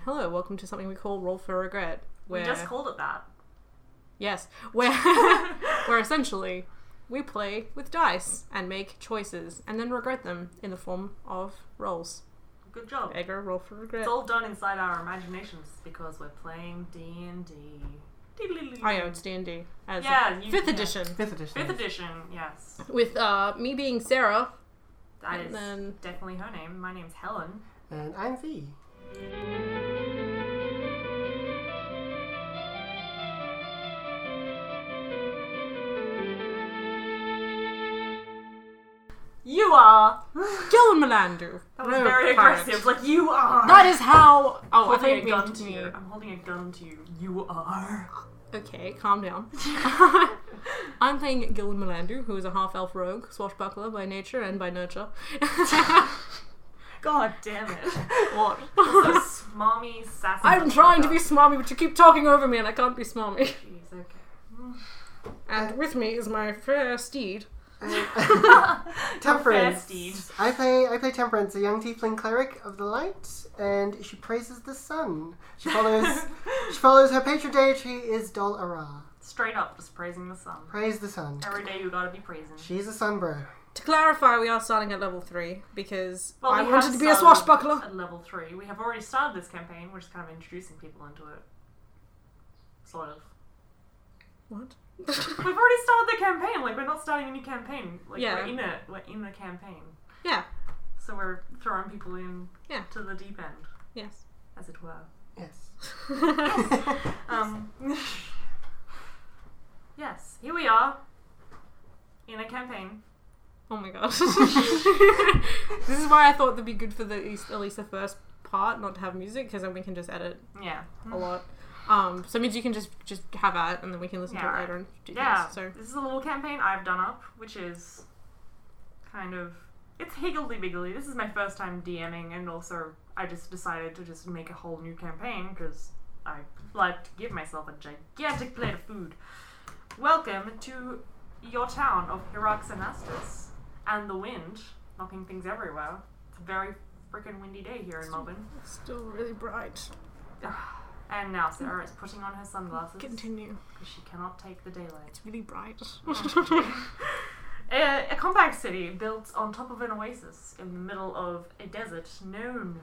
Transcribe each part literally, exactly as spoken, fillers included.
Hello, welcome to something we call Roll for Regret. Where... We just called it that. Yes, where where essentially we play with dice and make choices and then regret them in the form of rolls. Good job. Edgar, roll for regret. It's all done inside our imaginations because we're playing D and D. Oh yeah, it's D and D. As yeah, you, fifth yeah. edition. Fifth edition. Fifth edition, yes. With uh, me being Sarah. That and is then... definitely her name. My name's Helen. And I'm V. You are! Gillen Melandu. That was very aggressive. Like, you are! That is how... Oh, I holding think a gun me. to you. I'm holding a gun to you. You are. Okay, calm down. I'm playing Gillen Melandu, who is a half-elf rogue, swashbuckler by nature and by nurture. God damn it. What? So smarmy, sassy. I'm trying to be smarmy, but you keep talking over me and I can't be smarmy. Jeez, okay. And with me is my fair steed. Temperance. Steed. I play I play Temperance, a young tiefling cleric of the light, and she praises the sun. She follows she follows her patron deity is Dol Ara. Straight up, just praising the sun. Praise the sun. Every day you gotta be praising. She's a sun bro. To clarify, we are starting at level three because well, I we wanted have to be a started swashbuckler. At level three, we have already started this campaign. We're just kind of introducing people into it. Sort of. What? We've already started the campaign. Like, we're not starting a new campaign. Like, Yeah. we're in it. We're in the campaign. Yeah. So we're throwing people in Yeah. to the deep end, Yes. as it were. Yes. um. Yes, here we are in a campaign. Oh my god. This is why I thought that'd be good for the at least, at least the first part, not to have music, because then we can just edit Yeah. a lot. Um, so it means you can just just have at, and then we can listen Yeah, to it right. later and do Yeah, things. So this is a little campaign I've done up, which is kind of... It's higgledy-biggledy. This is my first time DMing, and also I just decided to just make a whole new campaign, because I like to give myself a gigantic plate of food. Welcome to your town of Hiraxanastus, and the wind, knocking things everywhere. It's a very freaking windy day here in Melbourne. it's still really bright. And now Sarah is putting on her sunglasses. Continue. Because she cannot take the daylight. It's really bright. a, a compact city built on top of an oasis in the middle of a desert known...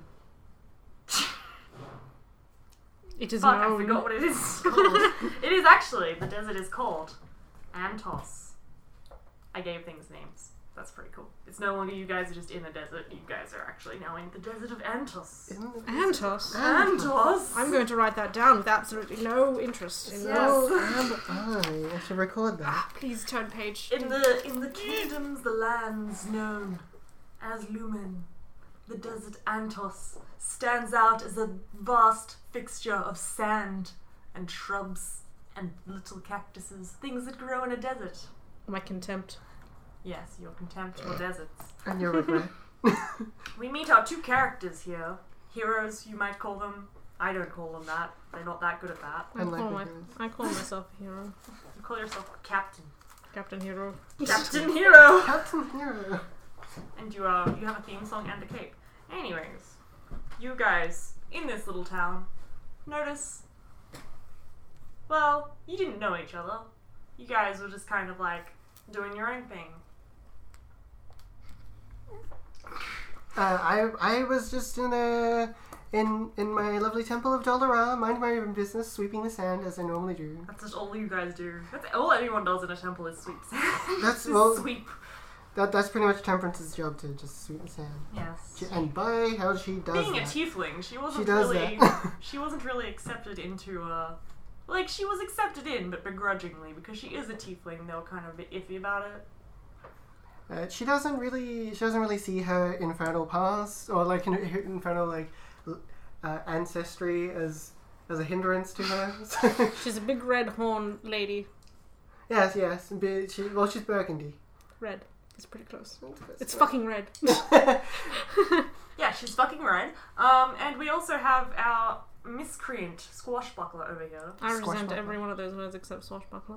It is Fuck, known. I forgot what it is called. It is actually, the desert is called Antos. I gave things names. That's pretty cool. It's no longer you guys are just in the desert. You guys are actually now in the desert of Antos. Antos. Antos! I'm going to write that down with absolutely no interest. In Yes. Oh, am I? I should record that. Ah, please turn page. In the in the kingdoms, the lands known as Lumen, the desert Antos stands out as a vast fixture of sand and shrubs and little cactuses, things that grow in a desert. My contempt. Yes, your contempt for deserts. And your regret. We meet our two characters here. Heroes, you might call them. I don't call them that. They're not that good at that. I Unlike call, my, the heroes. I call myself a hero. You call yourself Captain. Captain Hero. Captain Hero! Captain Hero. And you uh, you have a theme song and a cape. Anyways, you guys in this little town notice. Well, you didn't know each other. You guys were just kind of like doing your own thing. Uh, I I was just in a in in my lovely temple of Dolara, minding my own business, sweeping the sand as I normally do. That's just all you guys do. That's all anyone does in a temple is sweep sand. That's- Just well- sweep. That that's pretty much Temperance's job, to just sweep the sand. Yes. She, and by how she does Being that. a tiefling, she wasn't She does really that. she wasn't really accepted into uh like she was accepted in, but begrudgingly, because she is a tiefling. They were kind of a bit iffy about it. Uh, she doesn't really she doesn't really see her infernal past or like her her infernal like l- uh, ancestry as as a hindrance to her. So- She's a big red horn lady. yes, yes. and be- She, well, she's Burgundy. Red. It's pretty close. It's fucking red. Yeah, she's fucking red. Um, and we also have our miscreant swashbuckler over here. I resent Swashbuckler. every one of those words except swashbuckler.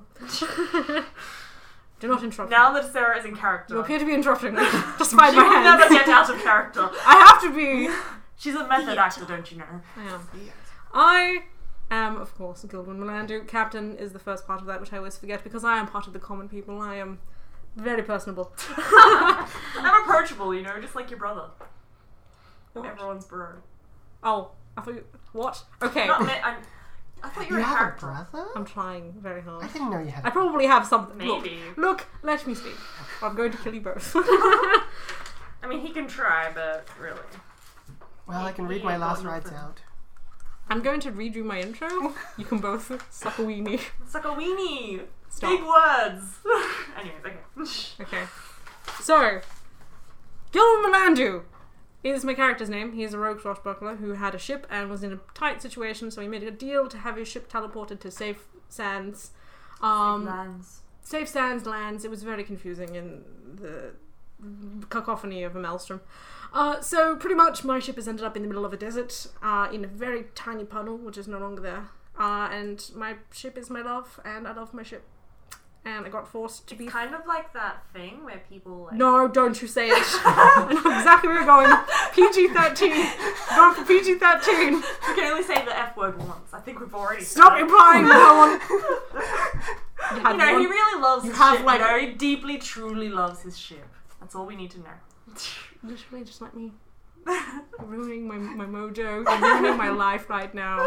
Do not interrupt Now me. that Sarah is in character, You appear to be interrupting me. Despite she my will hands. never get out of character. I have to be. She's a method Theatre. actor, don't you know? I am. Yes. I am, of course, Gilwyn Melandu. Captain is the first part of that, which I always forget because I am part of the common people. I am very personable. I'm approachable, you know, just like your brother. What? Everyone's bro. Oh, I thought you... What? Okay. Not me- I'm, I thought you You were a have a character. brother? I'm trying very I hard. didn't know you had I a probably have something. Maybe. Look, look, let me speak. I'm going to kill you both. I mean, he can try, but really. Well, I can read He my ain't got last rides nothing. out. I'm going to redo my intro. You can both suck a weenie. It's like a weenie. Stop. Big words. Anyways, okay. Okay. So, Gilwyn Melandu is my character's name. He's a rogue swashbuckler who had a ship and was in a tight situation, so he made a deal to have his ship teleported to safe sands. Um, Lands. safe sands lands. It was very confusing in the cacophony of a maelstrom. Uh, so pretty much my ship has ended up in the middle of a desert, uh, in a very tiny puddle, which is no longer there. Uh, and my ship is my love, and I love my ship. And I got forced to be... It's kind of like that thing where people like... No, don't you say it. I know exactly where you're going. P G thirteen. Going for P G thirteen. You can only say the F word once. I think we've already Stop said it. implying no one. You, had You know, one- he really loves you his have, ship. like- you know, he deeply, truly loves his ship. That's all we need to know. Literally, just let me... You're ruining my, my mojo. You're ruining my life right now.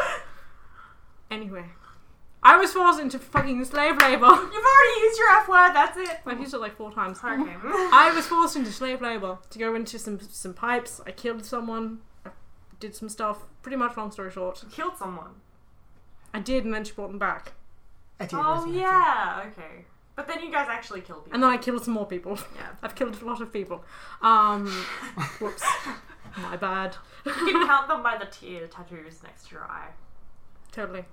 Anyway. I was forced into fucking slave labour. You've already used your F word, that's it. I've used it like four times. Okay. I was forced into slave labour to go into some some pipes. I killed someone. I did some stuff. Pretty much, long story short. Killed someone. I did, and then she brought them back. I did Oh, resurrect yeah, okay. But then you guys actually killed people. And then I killed some more people. Yeah. I've killed a lot of people. Um, whoops. My bad. You can count them by the tear tattoos next to your eye. Totally.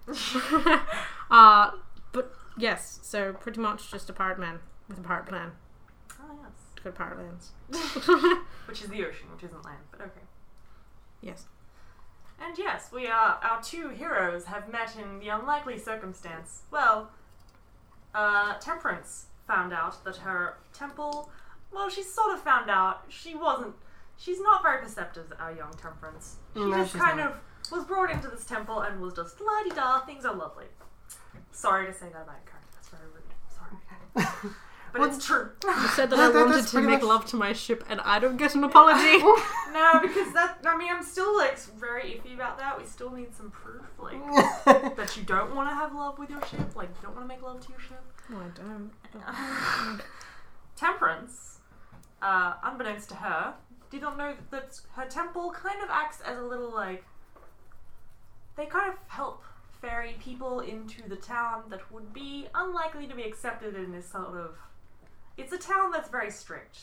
uh, but yes, so pretty much just a pirate man with a pirate plan Oh, yes. to go to pirate lands. Which is the ocean, which isn't land, but okay. Yes. And yes, we are, our two heroes have met in the unlikely circumstance. Well, uh, Temperance found out that her temple, well, she sort of found out she wasn't, she's not very perceptive, our young Temperance. She No, just she's kind not. of was brought into this temple and was just la-di-da, things are lovely. Sorry to say that about your character, that's very rude, sorry. But Well, it's true. You said that Yeah, I that- wanted that's to pretty make much- love to my ship and I don't get an apology. No, because that, I mean, I'm still, like, very iffy about that. We still need some proof, like, that you don't want to have love with your ship. Like, you don't want to make love to your ship. No, I don't. Temperance, uh, unbeknownst to her, did not know that her temple kind of acts as a little, like, they kind of help ferry people into the town that would be unlikely to be accepted in this sort of... It's a town that's very strict.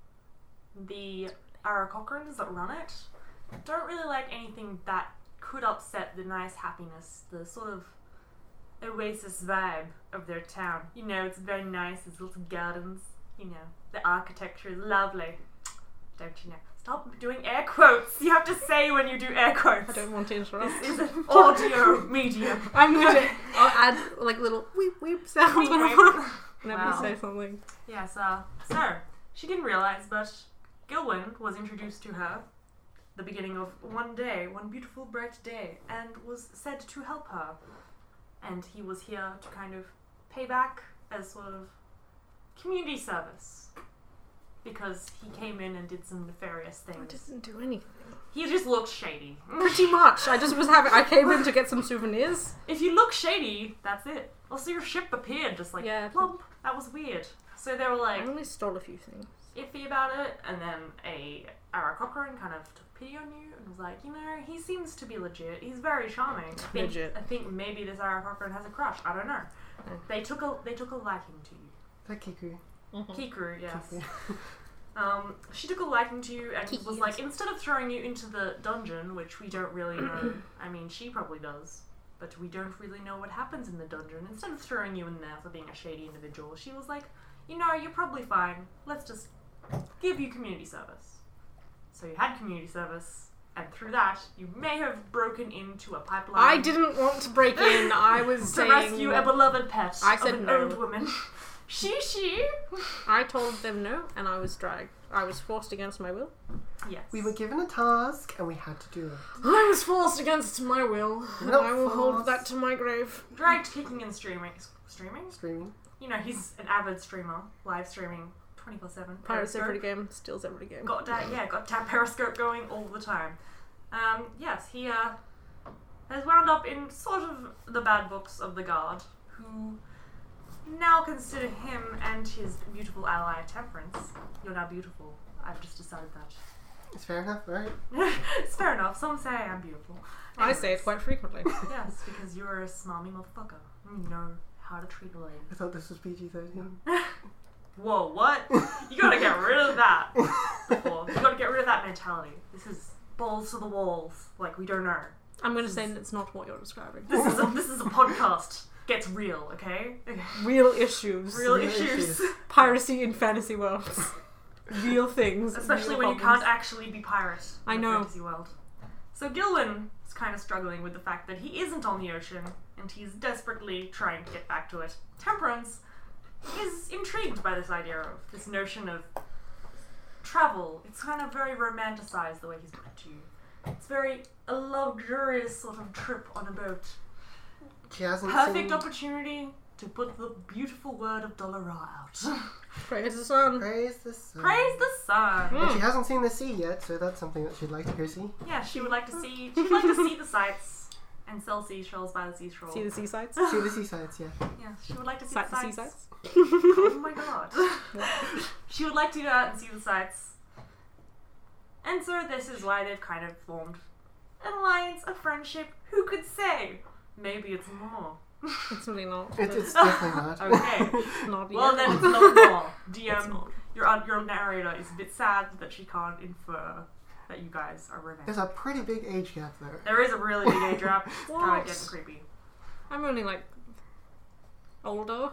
The Arakochrans that run it don't really like anything that could upset the nice happiness, the sort of oasis vibe of their town. You know, it's very nice, there's little gardens, you know, the architecture is lovely. Don't you know? Stop doing air quotes! You have to say when you do air quotes. I don't want to interrupt. This is an audio medium. I'm going to I'll add like little weep weep sounds Weep, whenever, weep. whenever Wow. you say something. Yes, uh, so, she didn't realise, but Gilwyn was introduced to her the beginning of one day, one beautiful bright day, and was said to help her. And he was here to kind of pay back as sort of community service. Because he came in and did some nefarious I things. didn't do anything. He just looked shady. Pretty much. I just was having. I came in to get some souvenirs. If you look shady, that's it. Also, your ship appeared just like Yeah. plump. That was weird. So they were like I only stole a few things. iffy about it, and then a Arakochrane kind of took pity on you and was like, you know, he seems to be legit. He's very charming. I think, Legit. I think maybe this Arakochrane has a crush. I don't know. Oh. They took a they took a liking to you. That Kiku. Kikuru, yes. Kiku. Um, she took a liking to you and Kiki, was like, instead of throwing you into the dungeon, which we don't really know, I mean, she probably does, but we don't really know what happens in the dungeon. Instead of throwing you in there for being a shady individual, she was like, you know, you're probably fine. Let's just give you community service. So you had community service, and through that, you may have broken into a pipeline. I didn't want to break in. I was to saying rescue a that- beloved pet I of said an no. old woman. She, she. I told them no, and I was dragged. I was forced against my will. Yes. We were given a task and we had to do it. I was forced against my will, and Not I will hold forced. that to my grave. Dragged, kicking, and streaming. Streaming? Streaming. You know, he's an avid streamer, live streaming twenty-four seven. Pirates every game, steals every game. Got that, yeah, got that Periscope going all the time. Um, yes, he uh, has wound up in sort of the bad books of the Guard, who now consider him and his beautiful ally Temperance. You're now beautiful. I've just decided that. It's fair enough, right? It's fair enough. Some say I'm beautiful. I say it quite frequently. Yes, because you're a smarmy motherfucker. You know how to treat a lady. I thought this was P G thirteen. Whoa, what? You gotta get rid of that. Before. You gotta get rid of that mentality. This is balls to the walls. Like, we don't know. I'm going to say that's not what you're describing. This is a, this is a podcast. Gets real, okay? Real issues. Real Real issues. issues. Piracy in fantasy worlds. Real things. Especially real when you problems. can't actually be pirate in I the know. fantasy world. So Gilwyn is kind of struggling with the fact that he isn't on the ocean, and he's desperately trying to get back to it. Temperance is intrigued by this idea of this notion of travel. It's kind of very romanticized the way he's put it to you. It's very a luxurious sort of trip on a boat. She hasn't Perfect seen... opportunity to put the beautiful word of Dollara out. Praise the sun. Praise the sun. Praise the sun. But she hasn't seen the sea yet, so that's something that she'd like to go see. Yeah, she would like to see. She'd like to see the sights and sell seashells by the seashore. See the seasides? See the seasides, yeah. Yeah, she would like to see Sight the the sights. seasides? Oh my god. She would like to go out and see the sights. And so this is why they've kind of formed an alliance, a friendship. Who could say? Maybe it's more. It's really not. It, it's definitely not. Okay. not Well, yet. then it's not more. D It's M, not. your uh, your narrator is a bit sad that she can't infer that you guys are romantic. There's a pretty big age gap there. There is a really big age gap. It's kind What? of getting creepy. I'm only like older.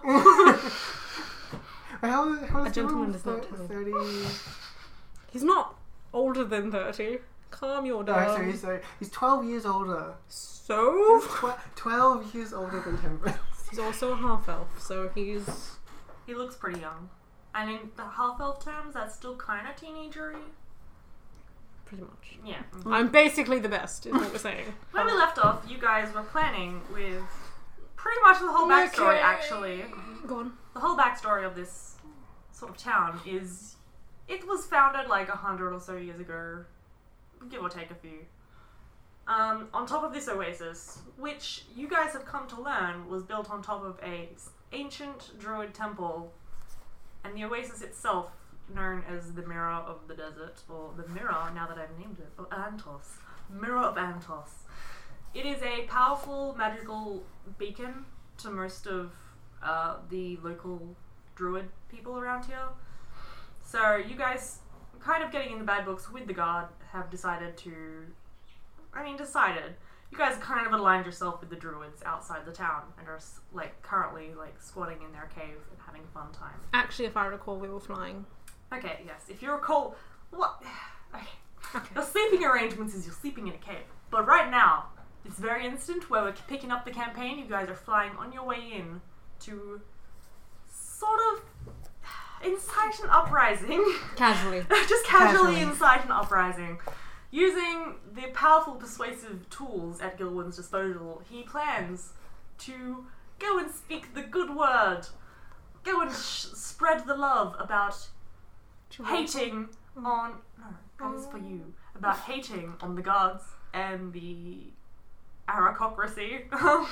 How, how A gentleman does not tell. thirty. He's not older than thirty. Calm your Oh, down. sorry, he's, sorry. He's twelve years older. So? Tw- twelve years older than Temperance. He's also a half elf, so he's. He looks pretty young. And in the half-elf terms, that's still kind of teenagery. Pretty much. Yeah. I'm basically the best, is what we're saying. When we left off, you guys were planning with pretty much the whole backstory, Okay. actually. Go on. The whole backstory of this sort of town is it was founded like a hundred or so years ago, give or take a few. Um, on top of this oasis, which you guys have come to learn was built on top of a s- ancient druid temple, and the oasis itself, known as the Mirror of the Desert, or the Mirror, now that I've named it, of Antos. Mirror of Antos. It is a powerful magical beacon to most of uh, the local druid people around here. So you guys, kind of getting in the bad books with the guard, have decided to... I mean, decided. You guys kind of aligned yourself with the druids outside the town and are, s- like, currently, like, squatting in their cave and having a fun time. Actually, if I recall, we were flying. Okay, yes. If you recall... What? Okay. Okay. Your sleeping arrangements is you're sleeping in a cave. But right now, this very instant where we're picking up the campaign, you guys are flying on your way in to sort of incite an uprising. Casually. Just casually Casually. incite an uprising. Using the powerful persuasive tools at Gilwyn's disposal, he plans to go and speak the good word. Go and sh- spread the love about hating on... No, that is for you. About hating on the guards and the aristocracy.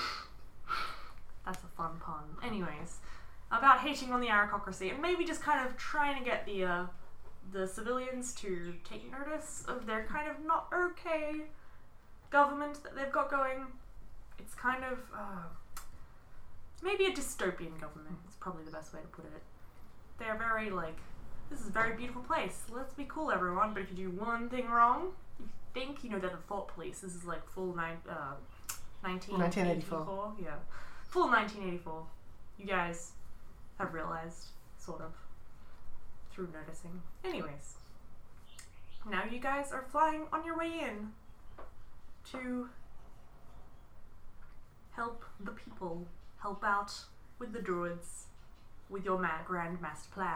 That's a fun pun. Anyways, about hating on the aristocracy and maybe just kind of trying to get the uh, the civilians to take notice of their kind of not okay government that they've got going. It's kind of uh, maybe a dystopian government. It's probably the best way to put it. They're very like, this is a very beautiful place. Let's be cool, everyone. But if you do one thing wrong, you think you know they're the thought police. This is like full nine, uh, nineteen eighty-four. Yeah, full nineteen eighty-four. You guys have realized, sort of, through noticing. Anyways, now you guys are flying on your way in to help the people, help out with the druids, with your ma- grand master plan.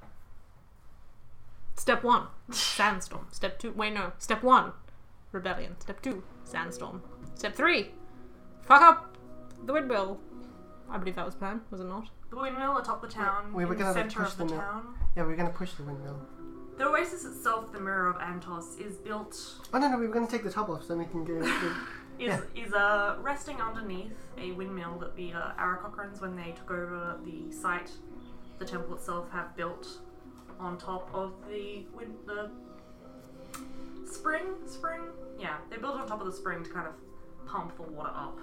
Step one, sandstorm. Step two, wait no. Step one, rebellion. Step two, sandstorm. Step three, fuck up the windmill. I believe that was the plan, was it not? The windmill atop the town, We were in the gonna center push of the the mill. town. Yeah, we're going to push the windmill. The oasis itself, the Mirror of Antos, is built Oh no, no, we were going to take the top off so we can go. is Yeah. is uh, resting underneath a windmill that the uh, Arakochrans, when they took over the site, the temple itself, have built on top of the wind, the spring. Spring, yeah, they built on top of the spring to kind of pump the water up,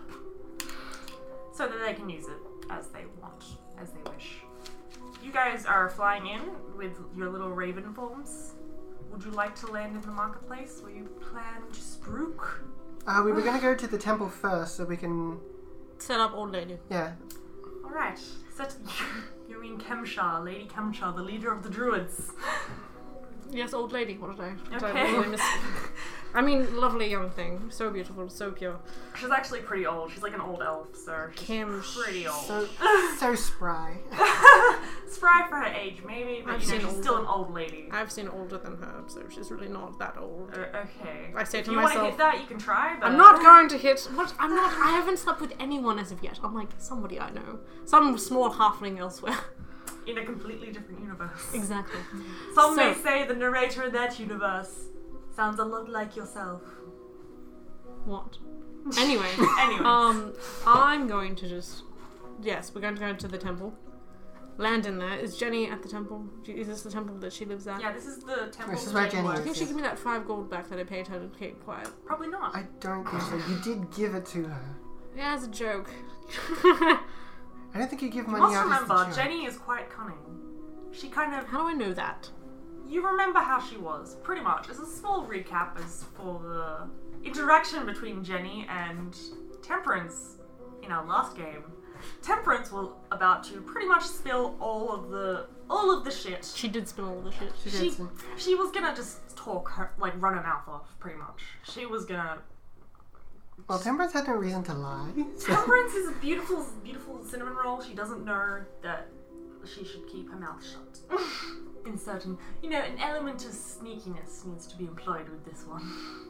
so that they can use it as they want, as they wish. You guys are flying in with your little raven forms. Would you like to land in the marketplace where you plan to spruik? Uh, we were going to go to the temple first so we can. Set up old lady. Yeah. Alright, set you mean Kemsha, Lady Kemsha, the leader of the druids. Yes, old lady, what did I? did I Okay. really miss- I mean, lovely young thing. So beautiful, so pure. She's actually pretty old. She's like an old elf, so she's Kim. pretty old. So, so spry. Spry for her age, maybe, but I've you know, seen she's older. still an old lady. I've seen older than her, so she's really not that old. Uh, okay. I say if to you want to myself, hit that, you can try, but... I'm not going to hit. What? I'm not. I haven't slept with anyone as of yet. I'm like somebody I know, some small halfling elsewhere. In a completely different universe. Exactly. Some So- may say the narrator in that universe sounds a lot like yourself. What? Anyway. Anyways. Um, I'm going to just. Yes, we're going to go to the temple. Land in there. Is Jenny at the temple? Is this the temple that she lives at? Yeah, this is the temple. This is that where Jane Jenny I works. think she give me that five gold back that I paid her to keep quiet. Probably not. I don't think so. You did give it to her. Yeah, as a joke. I don't think you give money Must out remember, as the joke. Jenny is quite cunning. She kind of... How do I know that? You remember how she was, pretty much. As a small recap as for the interaction between Jenny and Temperance in our last game. Temperance was about to pretty much spill all of the all of the shit. She did spill all the shit. She did. She, so- she was gonna just talk her, like run her mouth off, pretty much. She was gonna... Well, Temperance had no reason to lie. So. Temperance is a beautiful, beautiful cinnamon roll. She doesn't know that she should keep her mouth shut. In certain, you know, an element of sneakiness needs to be employed with this one.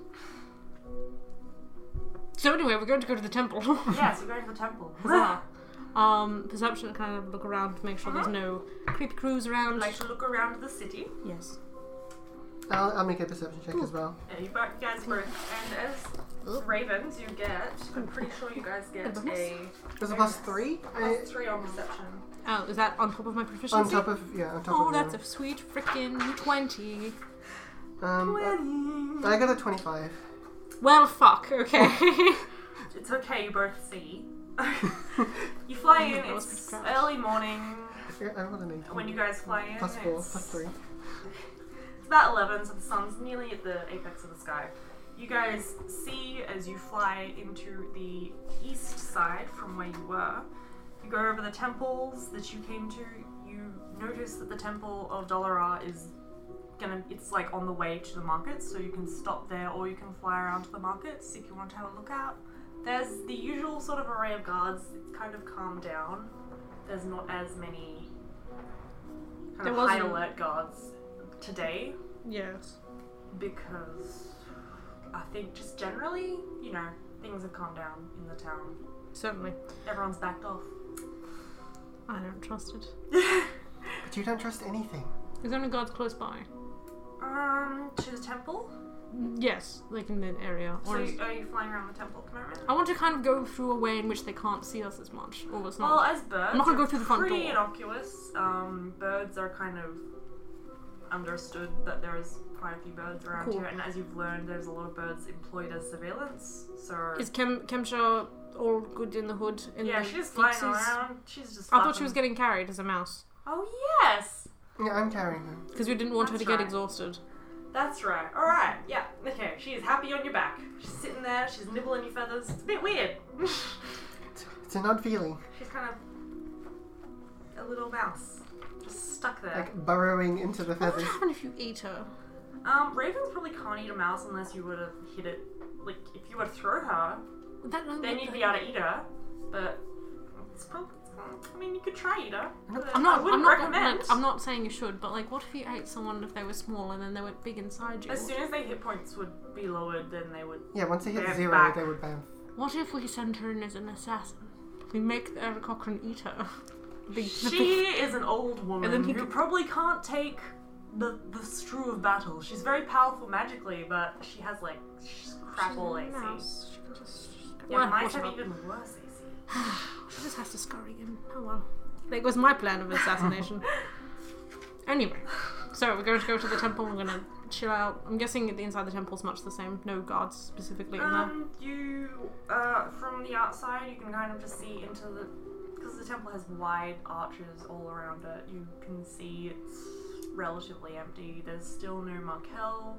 So anyway, we're going to go to the temple. Yes, we're going to the temple. Huzzah. Um, perception, kind of look around to make sure Uh-huh. there's no creepy crews around. I'd like to look around the city. Yes. I'll, I'll make a perception check as well. Yeah, you both- you guys both, and as ravens, you get. I'm pretty sure you guys get bonus? a It was a plus three? I, plus three on perception. Oh, is that on top of my proficiency? on top of, yeah, on top Oh, of that's the- a sweet freaking twenty. Um, uh, I got a twenty-five. Well, fuck. Okay. It's okay, you both see. You fly in, That was it's pretty crash. early morning. Yeah, I rolled an eighteen. When you guys fly in, Plus four, it's, plus three. it's about eleven, so the sun's nearly at the apex of the sky. You guys see as you fly into the east side from where you were. You go over the temples that you came to. You notice that the temple of Dolarar is gonna, it's like on the way to the markets, so you can stop there or you can fly around to the markets if you want to have a look out. There's the usual sort of array of guards. It's kind of calmed down. There's not as many kind There of high wasn't- alert guards today Yes. because I think just generally, you know, things have calmed down in the town. Certainly. Everyone's backed off. I don't trust it. But you don't trust anything. Is there any guards close by? Um, to the temple? Yes, like in the area. So Or is- you, are you flying around the temple at the moment? I want to kind of go through a way in which they can't see us as much. Or it's not. Well, as birds, I'm not gonna they're go through the front pretty door. innocuous. Um, birds are kind of understood that there's quite a few birds around Cool. here, and as you've learned, there's a lot of birds employed as surveillance. So Is Kem Kemsha all good in the hood? In yeah, the she's flying fixes? around. She's just. I thought she flapping. was getting carried as a mouse. Oh yes, Yeah, I'm carrying her. Because we didn't want her That's to get right. exhausted. that's right. All right, yeah, okay. She is happy on your back. She's sitting there. She's nibbling your feathers. It's a bit weird. It's, it's an odd feeling. She's kind of a little mouse, just stuck there. Like burrowing into the What would feathers. happen if you ate her? Um, ravens probably can't eat a mouse unless you were to hit it. Like, if you were to throw her, That, then you'd be able to eat her. But it's probably, it's I mean, you could try eat her. but I'm not. I wouldn't I'm not. recommend. Like, I'm not saying you should, but like, what if you ate someone if they were small and then they went big inside you? As soon as their hit points would be lowered, then they would. Yeah, once they hit They're zero, back. they would bounce. What if we send her in as an assassin? We make Eric Cochran eat her. Big, She is an old woman And then he who could- probably can't take the the strew of battle. She's very powerful magically, but she has like she's crap all A C. Mouse. She can just. Yeah, Well, mice whatever. have even worse A C. She just has to scurry in. Oh well. That was my plan of assassination. Anyway, so we're going to go to the temple. We're going to chill out. I'm guessing the inside the temple's much the same. No guards specifically in there. Um, you uh from the outside, you can kind of just see into the because the temple has wide arches all around it. You can see it's relatively empty. There's still no Markel.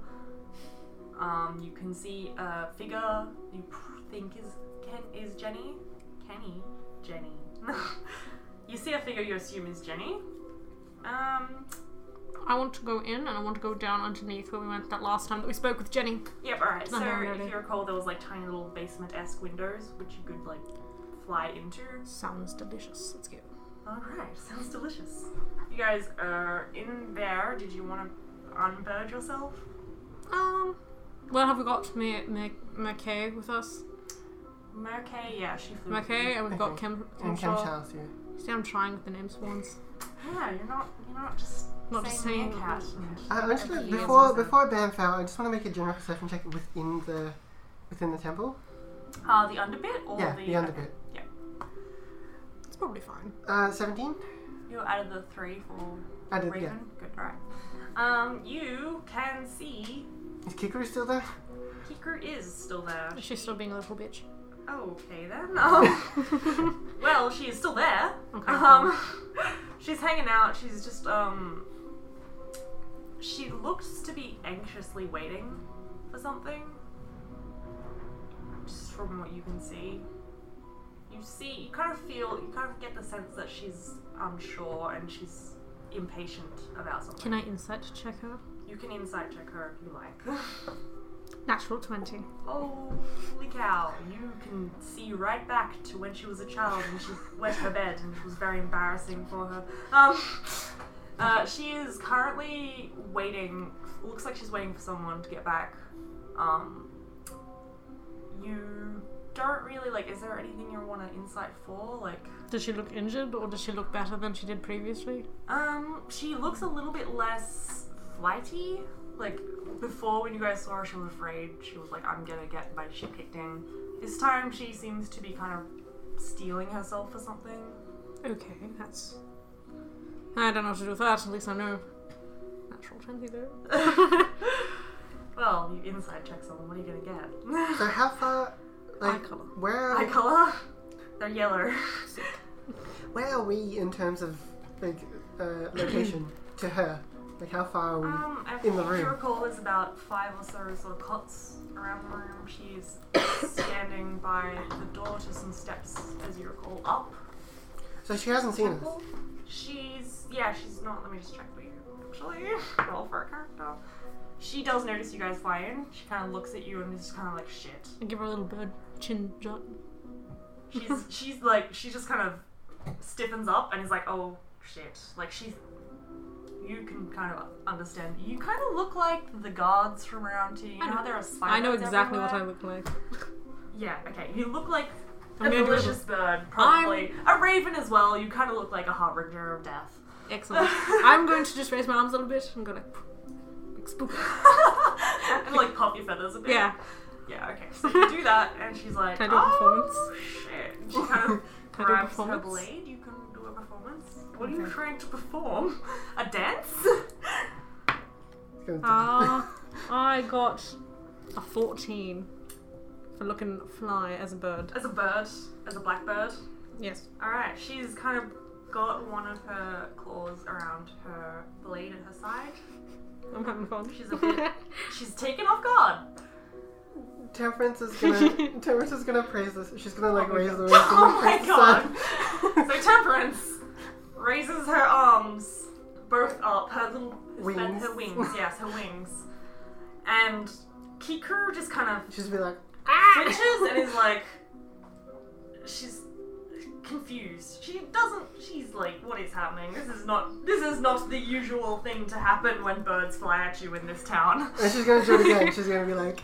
Um, you can see a figure you pr- think is Ken is Jenny, Kenny, Jenny. You see a figure you assume is Jenny. Um, I want to go in and I want to go down underneath where we went that last time that we spoke with Jenny. yep. All right. So No, no, no, if no. you recall, there was like tiny little basement-esque windows which you could like fly into. Sounds delicious. Let's go. Alright, sounds delicious. You guys are in there. Did you want to unbird yourself? Um, well, have we got M- M- McKay with us? Merkay, yeah, she flew. McKay, and we've got Okay. Kim. And Kim Kim Shaw. Charles, yeah. See, I'm trying with the names for once. Yeah, you're not you're not just Not saying just saying- meerkat. Uh, actually, Every year before something. before Bam fell, I just want to make a general perception check within the within the temple. Uh, the underbit or Yeah, the the underbit. It's probably fine. Uh, seventeen. You added the three for I did, Raven. yeah. Good, alright. Um, you can see Is Kikaru still there? Kikur is still there. Is she still being a little bitch? Okay then. Um, well, she is still there. Okay. Um, she's hanging out. She's just um. She looks to be anxiously waiting for something. Just from what you can see, you see, you kind of feel, you kind of get the sense that she's unsure and she's impatient about something. Can I insight check her? You can insight check her if you like. Natural twenty. Holy cow, you can see right back to when she was a child and she wet her bed and it was very embarrassing for her. Um, uh, she is currently waiting, looks like she's waiting for someone to get back. Um, you don't really, like, is there anything you want to insight for? Like, Does she look injured or does she look better than she did previously? um, she looks a little bit less flighty. Like, before when you guys saw her, she was afraid. She was like, I'm gonna get my shit kicked in. This time, she seems to be kind of stealing herself for something. Okay, that's. I don't know what to do with that, at least I know. Natural twenty though. Well, you inside check someone, what are you gonna get? So how far? Like, Eye colour. where? Eye colour? They're yellow. Where are we in terms of like uh, location to her? Like how far are we? Um, I In the think room. you recall there's about five or so sort of cots around the room. She's standing by the door to some steps, as you recall, up. So she hasn't seen us. Temple. She's yeah, she's not. Let me just check for you. Actually, roll for a character. She does notice you guys fly in. She kind of looks at you and is just kind of like shit. And give her a little bird chin jut. She's she's like she just kind of stiffens up and is like, oh shit. Like she's. You can kind of understand. You kind of look like the guards from around here. You know, I know. how there are spiders I know exactly what I everywhere? look like. Yeah. Okay. You look like I'm a gonna do it. delicious bird, probably a raven as well. You kind of look like a harbinger of death. Excellent. I'm going to just raise my arms a little bit and go like, like spook. And like pop your feathers a bit. Yeah. Yeah, okay. So you do that, and she's like, Can I do a oh, performance? shit. And she kind of Can I do a grabs her performance? blade. You can do a performance. What are you Okay. trying to perform? A dance? It's gonna Ah, I got a fourteen for looking fly as a bird. As a bird, as a blackbird. Yes. Alright, she's kind of got one of her claws around her blade at her side. I'm having fun. She's a bit. She's taken off guard. Temperance is gonna Temperance is gonna praise this. She's gonna like Oh my raise God. the raise Oh my the God. sun. So Temperance raises her arms both up, her little Wings. her wings, yes, her wings, and Kiku just kind of She's be like, switches and is like, she's confused. She doesn't. She's like, "What is happening? This is not. This is not the usual thing to happen when birds fly at you in this town." And she's gonna do it again. She's gonna be like,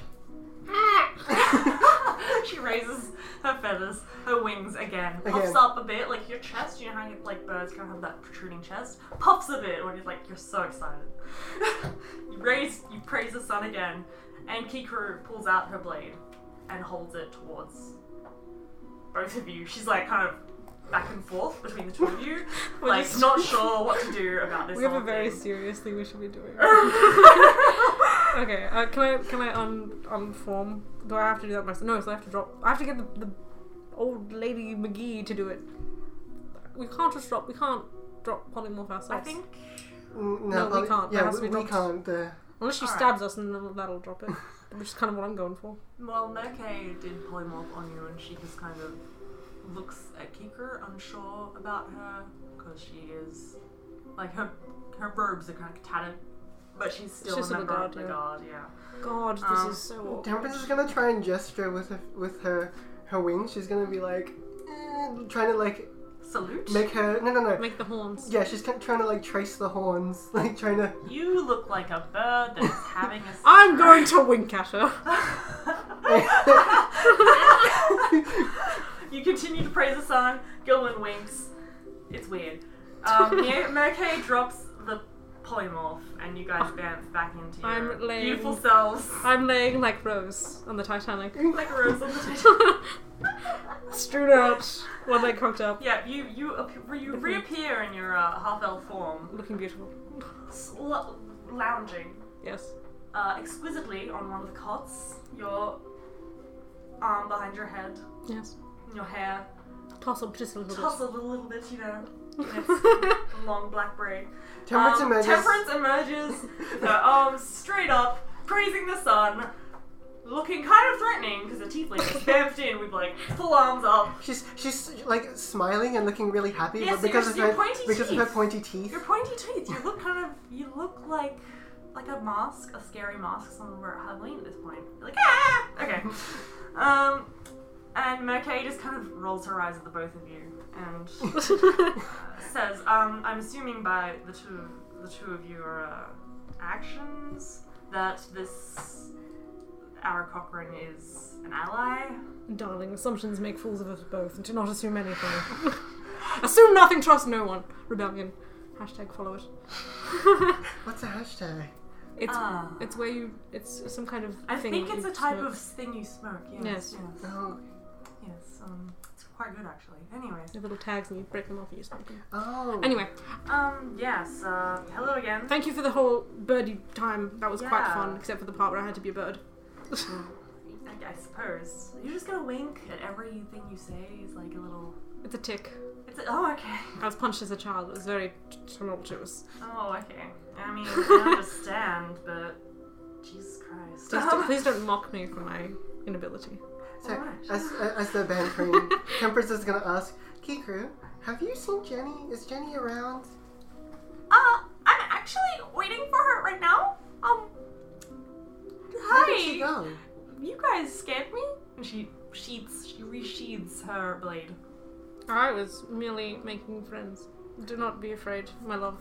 She raises her feathers, her wings again, Again. puffs up a bit, like your chest. You know how you, like birds kind of have that protruding chest? Puffs a bit when you're like you're so excited. You raise, you praise the sun again, and Kikuru pulls out her blade and holds it towards both of you. She's like kind of back and forth between the two of you, We're like just- not sure what to do about this. We have whole a very thing. serious thing we should be doing. Okay, uh, can I can I un unform? Do I have to do that myself? No, so I have to drop. I have to get the, the old lady McGee to do it. We can't just drop. We can't drop polymorph ourselves. I think mm, No, we probably- can't. That Yeah, has to we, be we dropped. can't. Uh, unless she Alright. stabs us, and then that'll drop it. Which is kind of what I'm going for. well, Merkei did polymorph on you, and she just kind of looks at Kikuru, unsure about her, because she is like her her robes are kind of tattered, but she's still She's a still a member guard, of the yeah. guard. Yeah. God, this Um, is so awkward. Temperance is gonna try and gesture with her, with her her wings. She's gonna be like eh, trying to like Salute. make her no no no. Make the horns. Yeah, she's kind of trying to like trace the horns, like trying to. You look like a bird that is having a. I'm going to wink at her. You continue to praise the sun. Gilman winks. It's weird. Um, Mer- Merkei drops the polymorph, and you guys bounce back into your I'm laying- beautiful selves. I'm laying like Rose on the Titanic. Like a rose on the table. Strewn out, one leg cocked up, Yeah, you you ap- you reappear in your uh, half elf form, looking beautiful. sl- lounging Yes. uh, exquisitely on one of the cots. Your arm behind your head, Yes. your hair Toss up just a little tousled a little bit, you know. bit. It's a long black braid. Temperance Um, emerges. Temperance emerges, her arms straight up, praising the sun, looking kind of threatening because the tiefling is bamfed in with like full arms up. She's she's like smiling and looking really happy, Yes, but because your- of your her pointy because of her teeth. pointy teeth. Your pointy teeth. You look kind of. You look like like a mask, a scary mask. Someone were at Halloween at this point. You're like ah. Okay. Um, and Merkei just kind of rolls her eyes at the both of you and says, um, "I'm assuming by the two the two of your uh, actions that this Ara Cochrane is an ally." Darling, assumptions make fools of us both. Do not assume anything. Assume nothing, trust no one. Rebellion. Hashtag follow it. What's a hashtag? It's Ah. it's where you it's some kind of I thing think that it's you a type smoke. of thing you smoke. Yes. Yes. Yes. Oh, Yes, um, it's quite good actually. Anyways, You have little tags and you break them off and you smoke them. oh. Anyway, um, yes, uh, hello again. thank you for the whole birdie time. That was quite Yeah. fun, except for the part where I had to be a bird. I, I suppose. You're just gonna wink at everything you say is like a little. It's a tick. It's a, oh, okay. I was punched as a child. It was very t- tumultuous. Oh, okay. I mean, I understand, but. Jesus Christ. Please, don't, please don't mock me for my inability. So, Alright. as as they're bantering, Temperance is gonna ask Kikuru, "Have you seen Jenny? Is Jenny around?" Uh, I'm actually waiting for her right now. Um. Where did she Hi. go? You guys scared me? And she sheaths, she resheathes her blade. I was merely making friends. Do not be afraid, my love.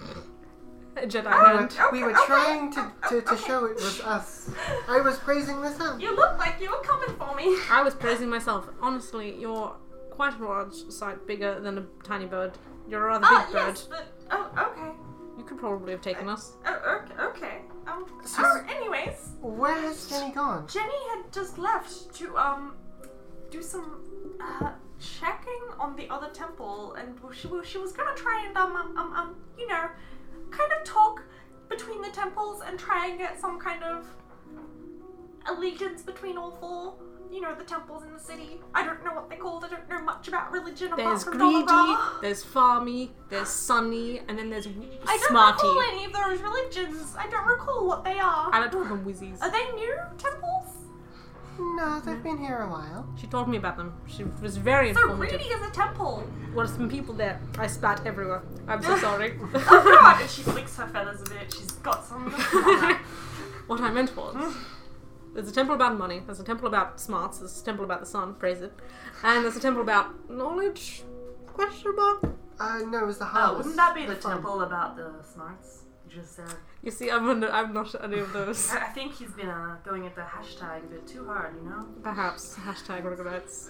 A Jedi We were, hand. we were trying to, to, to show it was us. I was praising the sun. You look like you were coming for me. I was praising myself. Honestly, you're quite a large sight bigger than a tiny bird. You're a rather Ah, big bird. yes, but oh, okay, You could probably have taken us. oh, okay, okay. Um, So- oh, anyways, Where has Jenny gone? Jenny had just left to um do some uh checking on the other temple, and she was she was gonna try and um um um, um you know kind of talk between the temples and try and get some kind of allegiance between all four. You know, the temples in the city. I don't know what they're called. I don't know much about religion apart There's from greedy, Dolabra. there's farmy, there's sunny, and then there's w- I don't smarty. recall any of those religions. I don't recall what they are. I like to call them whizzies. Are they new temples? No, they've been here a while. She told me about them. She was very So informative. greedy is a temple. Well, some people there. I spat everywhere. I'm so sorry. Oh god! And she flicks her feathers a bit. She's got some. What I meant was, there's a temple about money, there's a temple about smarts, there's a temple about the sun, praise it, and there's a temple about knowledge, Question mark? Uh, no, it was the Oh, harvest. wouldn't that be the, fun. temple about the smarts? You just said. You see, I'm under, I'm not any of those. I I think he's been uh, going at the hashtag a bit too hard, you know? Perhaps. Hashtag regrets.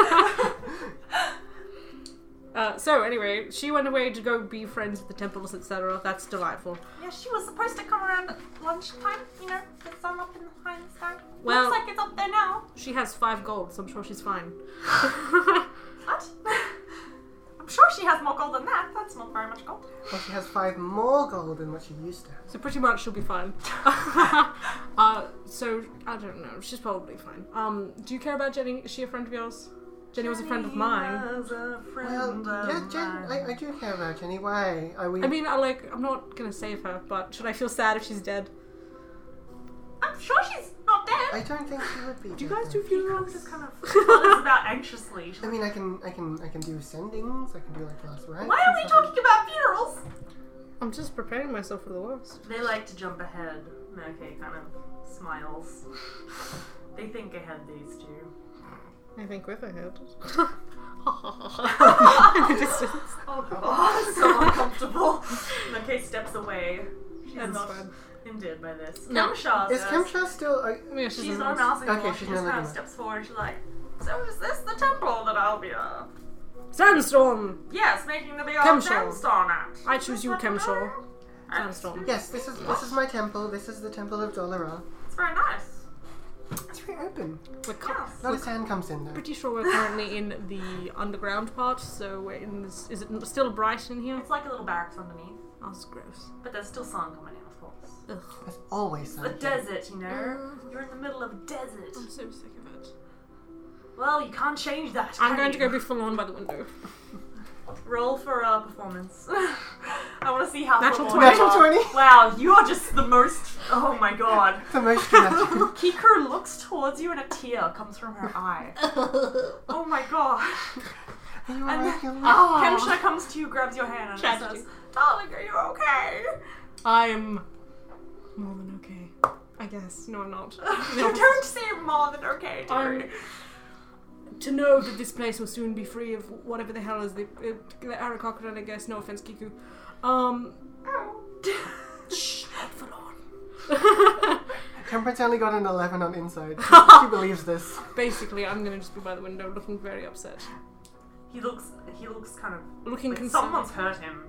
uh, so, anyway, she went away to go be friends with the temples, et cetera. That's delightful. Yeah, she was supposed to come around at lunchtime, you know, the sun up in the high in the sky. Well- Looks like it's up there now. She has five gold, so I'm sure she's fine. What? I'm sure she has more gold than that. That's not very much gold. Well, she has five more gold than what she used to have. So pretty much she'll be fine. uh, so, I don't know. She's probably fine. Um, do you care about Jenny? Is she a friend of yours? Jenny was a friend of mine. Was a friend Well, of yeah, Jen, mine. I, I do care about Jenny. Why are we? I mean, I like, I'm not gonna save her, but should I feel sad if she's dead? I'm sure she's not dead. I don't think she would be. Do you dead, guys though. do funerals? Just kind of this about anxiously. She's I like, mean, I can, I can, I can do sendings. I can do like last rites. why are we and stuff. talking about funerals? I'm just preparing myself for the worst. They like to jump ahead. Okay, kind of smiles. They think ahead, these two. I think with her head. Oh god, so uncomfortable. Okay, steps away. She's That's not fine. hindered by this. No. Kemsha Is says- Kemsha still? Uh, Yeah, she's, She's a not nurse. mousing Okay, anymore. she's She just not kind of looking steps forward and she's like, so is this the temple that I'll be, uh... Sandstorm! Yes, making the big old Kemshaw. Kemshaw at. I choose you, Kemshaw. Uh, Sandstorm. yes, this is this is my temple. This is the temple of Dolara. It's very nice. It's very open. We're cu- Yes. A lot of sand comes in there. pretty sure we're currently in the underground part, so we're in this, is it still bright in here? It's like a little barracks underneath, Oh, it's gross. but there's still sun coming in, of course. Ugh. There's always It's sand. a desert, you know? Uh. You're in the middle of a desert. I'm so sick of it. Well, you can't change that, I'm can going to you? go be full on by the window. Roll for uh, performance. I want to see how Natural full on twenty. you Natural are. twenty. Wow, you are just the most... Oh my god. The most dramatic. Kikur looks towards you and a tear comes from her eye. Oh my god. Are you And alright, then- Gilly? Oh. Kemsha comes to you, grabs your hand, and Tragedy. says, darling, are you okay? I'm more than okay. I guess. No, I'm not. You don't seem more than okay, I'm- dearie. To know that this place will soon be free of whatever the hell is the, uh, the Arakokra, I guess. No offense, Kiku. Um, shh, not full on. Temperance only got an eleven on inside. She, she believes this. Basically, I'm gonna just be by the window looking very upset. He looks, he looks kind of Looking like concerned. someone's hurt him.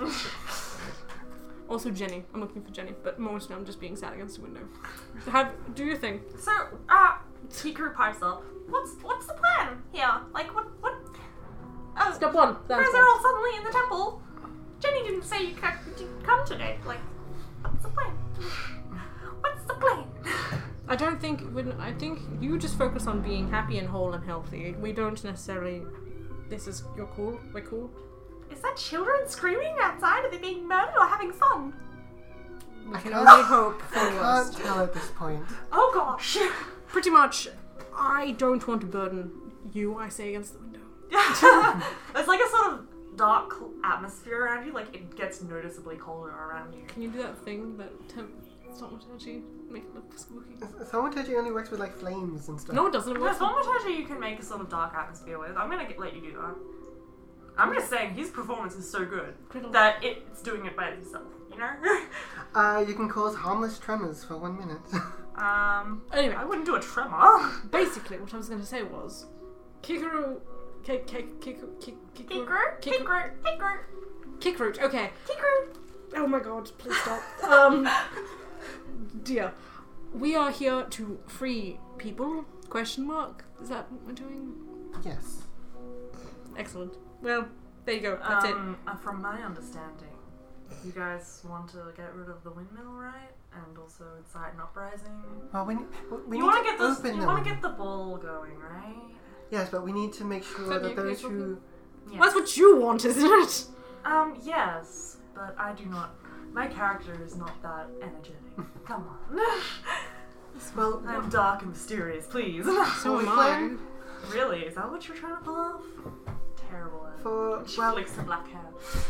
Also Jenny. I'm looking for Jenny, but mostly I'm just being sad against the window. Have, do your thing. So, uh, Kiku pipes up. What's, what's the plan here? Like, what, what? Oh, Step one. why That's is there all suddenly in the temple? Jenny didn't say you ca- didn't come today. Like, what's the plan? What's the plan? I don't think when I think you just focus on being happy and whole and healthy. We don't necessarily. This is you're cool. We're cool. Is that children screaming outside? Are they being murdered or having fun? We I can can't- only hope for I the can't worst. tell at this point. Oh gosh. Pretty much, I don't want to burden you. I say against the window. There's like a sort of dark atmosphere around you. Like it gets noticeably colder around you. Can you do that thing that temp? It's not touchy. Make it look spooky. Thaumaturgy only works with like flames and stuff. No, it doesn't. It There's works. one more touch you can make a sort of dark atmosphere with. I'm gonna get, let you do that. I'm just saying his performance is so good Critical. that it's doing it by itself. You know. Uh, you can cause harmless tremors for one minute. um. Anyway, I wouldn't do a tremor. basically, what I was going to say was, Kikaru, Kik Kik Kik Kik Kicker, Kikaru, kicker, kicker, Kikroot. Okay. kicker. Oh my God! Please stop. Um, dear, we are here to free people. Question mark. Is that what we're doing? Yes. Excellent. Well, there you go. That's um, uh, from my understanding, you guys want to get rid of the windmill, right? And also incite an uprising. Well, we, we we you need want to to get this. open You them. want to get the ball going, right? Yes, but we need to make sure Is that that the those okay who... it. That's what you want, isn't it? Um, yes, but I do not. My character is not that energetic. Come on. Well, I'm dark and mysterious, please. So we am I. plan Really? Is that what you're trying to pull off? Terrible. Ed. for... She Well, flicks her black hair.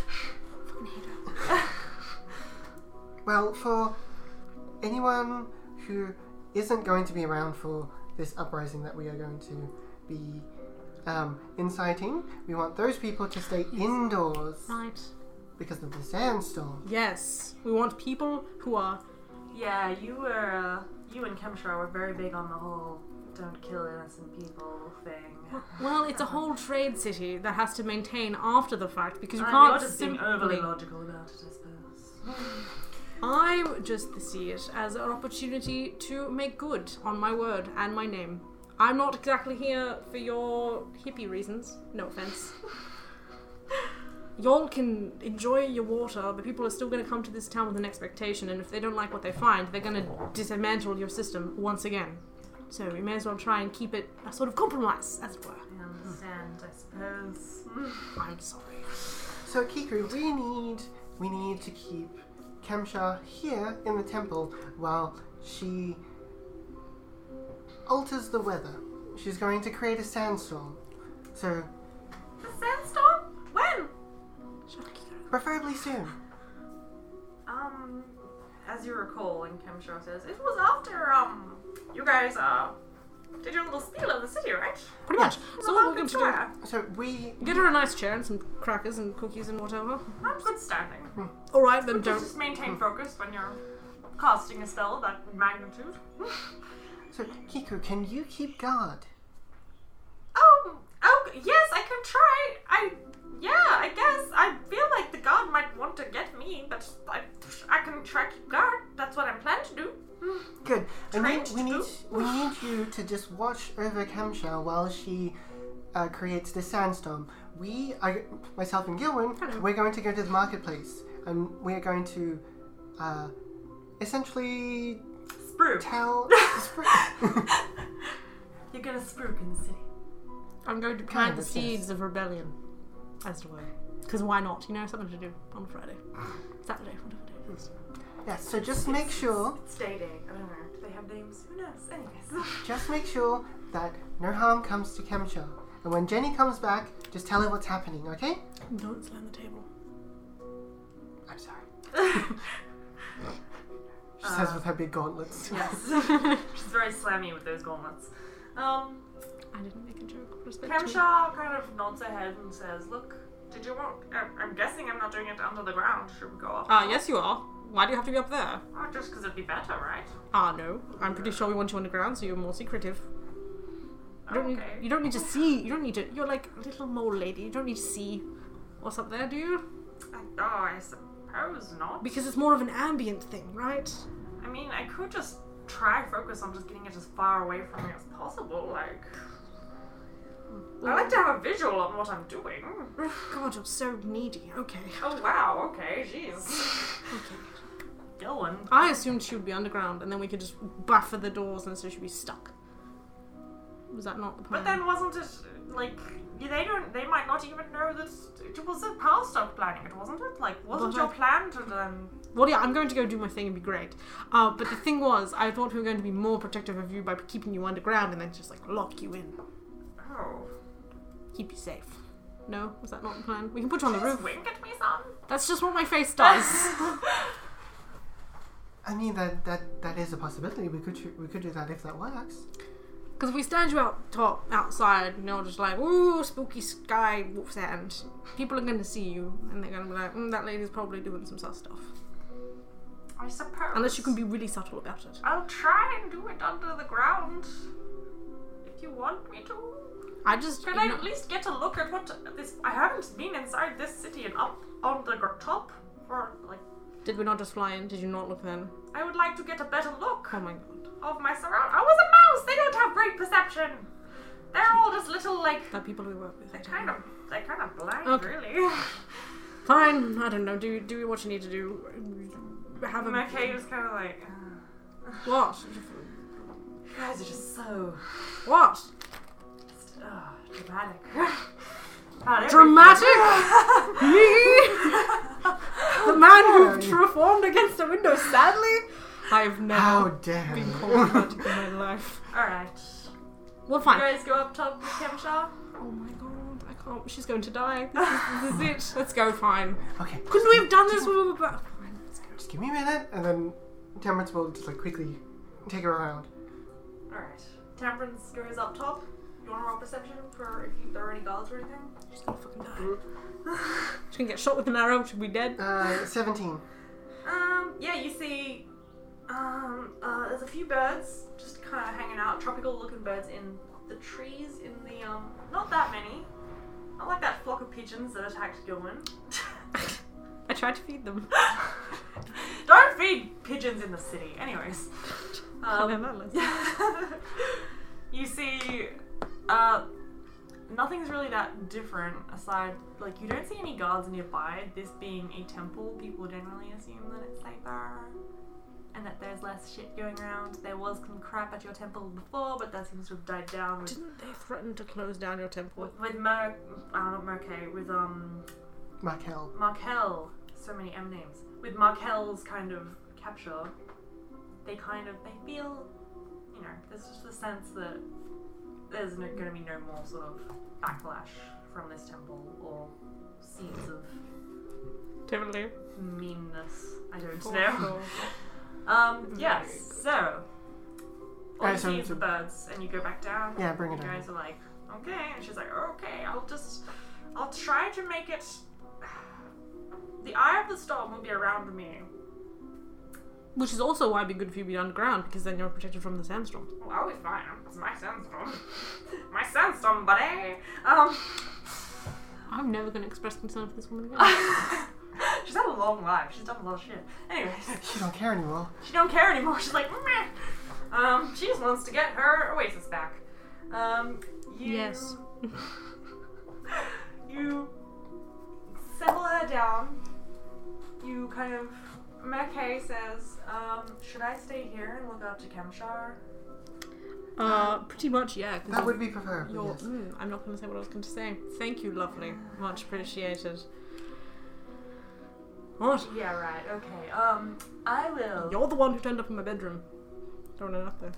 well, for anyone who isn't going to be around for this uprising that we are going to be um, inciting. We want those people to stay indoors Right. because of the sandstorm. Yes. We want people who are... Yeah, you were, uh, you and Chemshar were very big on the whole don't kill innocent people thing. Well, it's a whole trade city that has to maintain after the fact because you Uh, can't you're just being simply... overly logical about it, I suppose. I just see it as an opportunity to make good on my word and my name. I'm not exactly here for your hippie reasons. No offense. Y'all can enjoy your water, but people are still going to come to this town with an expectation, and if they don't like what they find, they're going to dismantle your system once again. So we may as well try and keep it a sort of compromise, as it were. I understand, I suppose. I'm sorry. So Kiku, we need we need to keep Chemshar here in the temple while she alters the weather. She's going to create a sandstorm. So The sandstorm? When? preferably soon. Um, as you recall, and Chemshar says, it was after, um, you guys, uh, did your little spiel of the city, right? Pretty much. So what we're going to do... Square. So we Get her a nice chair and some crackers and cookies and whatever. I'm good standing. Alright, then But don't... just maintain focus when you're casting a spell of that magnitude. so Kiku, can you keep guard? Oh, oh, yes, I can try. I, yeah, I guess. I feel like the guard might want to get me, but I, I can try keep guard. That's what I'm planning to do. Good. I mean, Trained we need to. we need you to just watch over Chemshar while she uh, creates the sandstorm. We, I, myself and Gilwyn, Hello. we're going to go to the marketplace and we're going to uh, essentially Sprue. tell. You're gonna spruik in the city. I'm going to Kind plant the of, seeds yes. of rebellion, as it were. Because why not? You know, something to do on a Friday. Saturday, whatever day it is. Yes. So just make sure, It's day day. I don't know. Do they have names? Who knows? Anyways. just make sure that no harm comes to Chemshar. And when Jenny comes back, just tell her what's happening. Okay? Don't slam the table. I'm sorry. She says Uh, with her big gauntlets. Yes. She's very slammy with those gauntlets. Um, I didn't make a joke. Respect to me. Chemshar kind of nods her head and says, look, did you want... I'm, I'm guessing I'm not doing it under the ground. Should we go up? Ah, yes you are. Why do you have to be up there? Oh, just because it'd be better, right? Ah, no. I'm pretty sure we want you underground, so you're more secretive. You don't, need, Okay. you don't need to see. You don't need to. You're like a little mole lady. You don't need to see what's up there, do you? I, oh, I suppose not. Because it's more of an ambient thing, right? I mean, I could just try focus on just getting it as far away from me as possible. Like, I like to have a visual on what I'm doing. God, you're so needy. Okay. Oh wow. Okay. Jeez. Okay. Gilwyn. I assumed she would be underground, and then we could just buffer the doors, and so she'd be stuck. Was that not the plan? But then wasn't it like they don't? They might not even know that it was a past of planning. It wasn't it? Like, wasn't But your I- plan to then? Well, yeah, I'm going to go do my thing and be great. Uh, but the thing was, I thought we were going to be more protective of you by keeping you underground and then just like lock you in, Oh. keep you safe. No, was that not the plan? We can put you on the Just roof. wink at me, son. That's just what my face does. I mean that that that is a possibility. We could we could do that if that works. Because if we stand you out top outside, you know, just like ooh, spooky sky sand, people are going to see you and they're going to be like, mm, that lady's probably doing some sus stuff. I suppose. Unless you can be really subtle about it. I'll try and do it under the ground. If you want me to. I just Can you I know- at least get a look at what this? I haven't been inside this city and up on the gr- top for like. Did we not just fly in? Did you not look then? I would like to get a better look Oh my god. of my surround. I was a mouse. They don't have great perception. They're all just little like. The people we work with. I They're don't kind know. of. They're kind of blind, Okay. really. Fine, I don't know. Do do what you need to do. Have a McKay was kind of like. Uh, what? you guys are just so. What? Just, uh, dramatic. About Dramatic? everything. Me? The man who reformed against a window, sadly? I've never How dare been you. called dramatic in my life. Alright. Well, You fine. guys go up top with Chemshar? Oh my god, I can't. She's going to die. This is, this is it. Let's go, fine. Okay. Couldn't we have done this when we were back? Fine, let's go. Just give me a minute, and then Temperance will just like quickly take her around. Alright. Temperance goes up top. You want to roll perception for if you, there are any guards or anything? She's gonna fucking die. She's gonna get shot with an arrow. She'll be dead. Uh, seventeen. Um, yeah, you see, um, uh, there's a few birds just kind of hanging out, tropical looking birds in the trees in the, um, not that many. Not like that flock of pigeons that attacked Gilman. I tried to feed them. Don't feed pigeons in the city. Anyways. Um, Um, you see, uh, nothing's really that different aside, like, you don't see any guards nearby. This being a temple, people generally assume that it's safer and that there's less shit going around. There was some crap at your temple before, but that seems to have died down with, Didn't they threaten to close down your temple? with, with Mer, uh, not Merkay, with, um, Markel. Markel. So many M names. With Markel's kind of capture, they kind of, they feel, you know, there's just a sense that there's no, going to be no more sort of backlash from this temple or scenes of Totally. meanness. I don't Oh, know. no. Um, Very yes, so all Alright, you so- see is so- the birds, and you go back down. Yeah, bring You it down. guys are like, okay, and she's like, okay, I'll just, I'll try to make it. The eye of the storm will be around me. Which is also why it'd be good for you to be underground, because then you're protected from the sandstorm. Oh, I'll be fine. It's my sandstorm. My sandstorm, buddy. Um, I'm never going to express concern for this woman again. she's had a long life. She's done a lot of shit. Anyways, She don't care anymore. she don't care anymore. She's like, meh. Um, she just wants to get her Oasis back. Um, you, Yes. you settle her down. You kind of, Merkay says, um, should I stay here and look up to Kemshar? Uh, pretty much, yeah. 'cause That you- would be preferable, you're- yes. mm, I'm not going to say what I was going to say. Thank you, lovely. Much appreciated. What? Yeah, right. Okay. Um, I will. You're the one who turned up in my bedroom. Throwing it up there.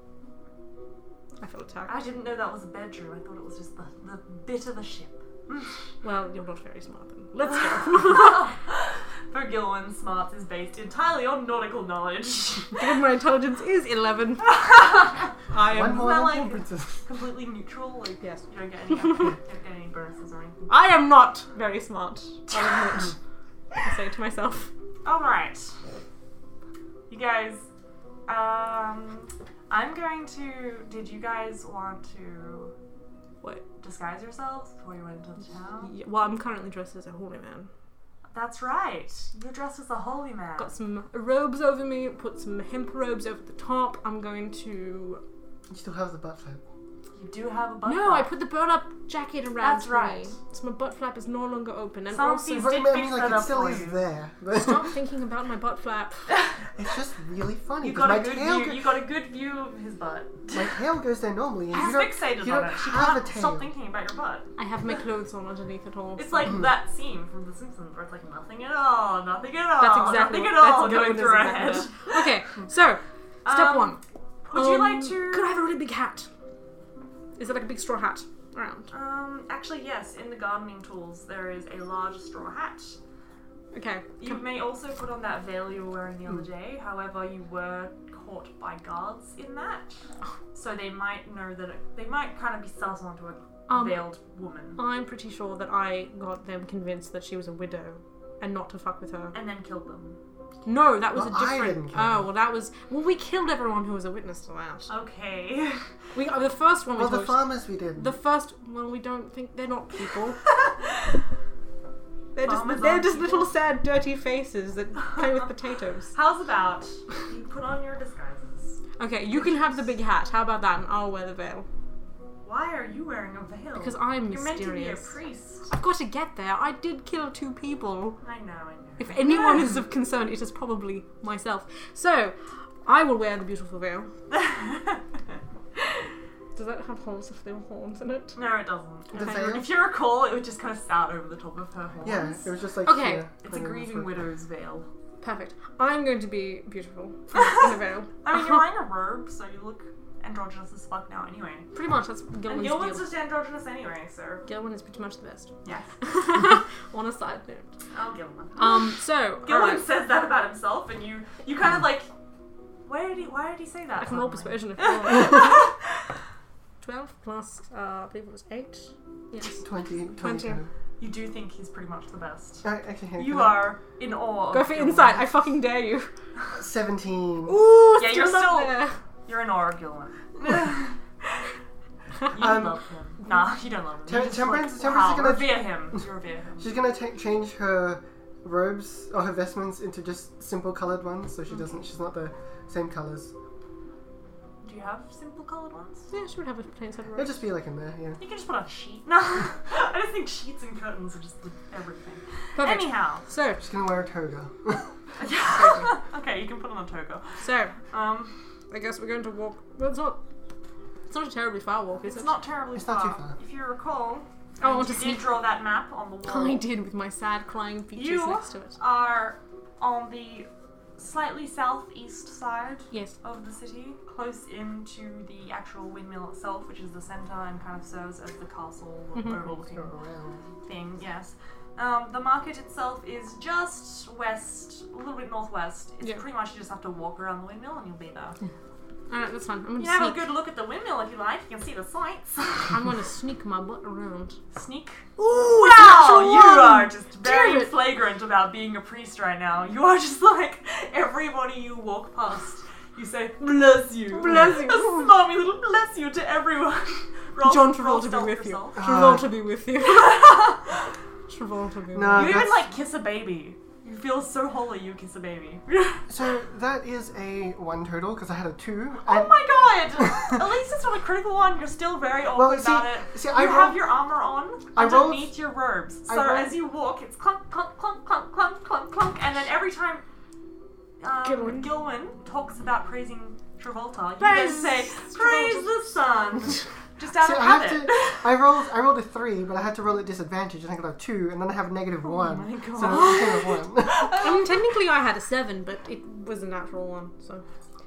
I felt attacked. I didn't know that was a bedroom. I thought it was just the, the bit of the ship. Well, you're not very smart then. Let's go. For Gilwyn, smarts is based entirely on nautical knowledge. Given my intelligence is eleven, I One am more Well, than like- four princess. Completely neutral. Like Yes. you don't get any, you don't get any bonuses or anything. I am not very smart. I'll admit. I say to myself. All right, you guys. Um, I'm going to. Did you guys want to What? disguise yourselves before you went into town? Yeah, well, I'm currently dressed as a holy man. That's right. You're dressed as a holy man. Got some robes over me, put some hemp robes over the top. I'm going to... You still have the butt flap. You do have a butt No, flap. I put the burn-up jacket around That's me. right. So my butt flap is no longer open. And Some also, seas- But, did I fix mean, like, that it up still for is you. there. stop thinking about my butt flap. It's just really funny. You 'cause got my a good tail view. go- You got a good view of his butt. My tail goes there normally, and She's you don't, fixated you on don't it. She have can't a tail. stop thinking about your butt. I have my clothes on underneath it all. It's so- like that scene from The Simpsons where it's like nothing at all, nothing at all, That's exactly nothing what, at all that's going exactly through her what head. it is. Okay, so, step Um, one. Would you Um, like to? Could I have a really big hat? Is it like a big straw hat around? Um, actually, yes. In the gardening tools, there is a large straw hat. Okay. You Can- may also put on that veil you were wearing the other day. However, you were caught by guards in that, so they might know that it, they might kind of be sus onto a Um, veiled woman, I'm pretty sure that I got them convinced that she was a widow and not to fuck with her. and then killed them. No, that was Well, a I different. didn't kill Oh, her. well, that was. Well, we killed everyone who was a witness to that. Okay. We uh, the first one we Well, the told- farmers we did. The first, well, we don't think they're not people. They're just Farmers they're aren't just people? little sad, dirty faces that play with potatoes. How's about you put on your disguises? Okay, you can have the big hat. How about that? And I'll wear the veil Why are you wearing a veil? because I'm You're meant to be a mysterious. priest. I've got to get there. I did kill two people. I know, I know. If anyone is of concern, it is probably myself. So, I will wear the beautiful veil. Does that have holes if there were horns in it? No, it doesn't. The Okay. veil? If you recall, it would just kind of start over the top of her horns. Yeah, it was just like Okay. here, It's a putting grieving this- widow's veil. Perfect. I'm going to be beautiful in a veil. I mean, you're wearing a robe, so you look androgynous as fuck now anyway. Pretty much, that's And Gilman's Gilman's deal. just androgynous anyway, so... Gilman is pretty much the best. Yes. On a side note. Oh, Gilman. Um, so, Gilman alright. says that about himself, and you you kind of like... Where did he, why did he say that? I can roll suddenly? persuasion if you want. twelve plus, uh, I believe it was eight. Yes. twenty. twenty. You do think he's pretty much the best. Uh, actually, hang on, You can I- are in awe. Go of for Gilman. insight. I fucking dare you. seventeen. Ooh, Yeah, you're still still- up there. You're in awe of Gilman. You Um, love him. Nah, you don't love him. Tem- You just Temperance- like, Temperance wow, is gonna- revere him. You revere him. She's gonna ta change her robes or her vestments into just simple coloured ones, so she doesn't. She's not the same colours. Do you have simple coloured ones? Yeah, she would have a plain set of It'll robes. just be like in there, yeah. You can just put on a sheet. No, I just think sheets and curtains are just like everything. Perfect. Anyhow. So, She's gonna wear a toga. Okay, you can put on a toga. so Um, I guess we're going to walk. Well, it's not. It's not a terribly far walk, is it's it? not terribly It's far. not too far. If you recall, I and want you to did see. draw that map on the wall. I did with my sad crying features You next to it. are on the slightly southeast side Yes. of the city, close into the actual windmill itself, which is the centre and kind of serves as the castle or Mhm. overlooking Go around. thing, yes. Um, the market itself is just west, a little bit northwest. It's Yeah. pretty much you just have to walk around the windmill and you'll be there. Alright, that's fine. I'm You gonna can have a sneak. good look at the windmill if you like. You can see the sights. I'm gonna sneak my butt around. Sneak. Ooh, Wow, you one. are just very Damn it. flagrant about being a priest right now. You are just like everybody you walk past. You say bless you, Bless you. a smarmy little bless you to everyone. Roll, John roll Travolta be stealth with you. yourself. Travolta be with you. Travolta be No. with You even that's- like kiss a baby. You feel so holy. You kiss a baby. So that is a one total because I had a two. Oh and- my god! At least it's not a critical one. You're still very awkward Well, see- about it. see, you I have rolled- your armor on I rolled- underneath your robes. I So rolled- as you walk, it's clunk, clunk, clunk, clunk, clunk, clunk, clunk, and then every time um, Gilman. Gilman talks about praising Travolta, you Praise then say, "Praise the sun," just out See, of I have habit. to. I rolled. I rolled a three, but I had to roll at disadvantage, and I got a two, and then I have a negative one. my God. So I have one. I mean, technically I had a seven, but it was a natural one, so.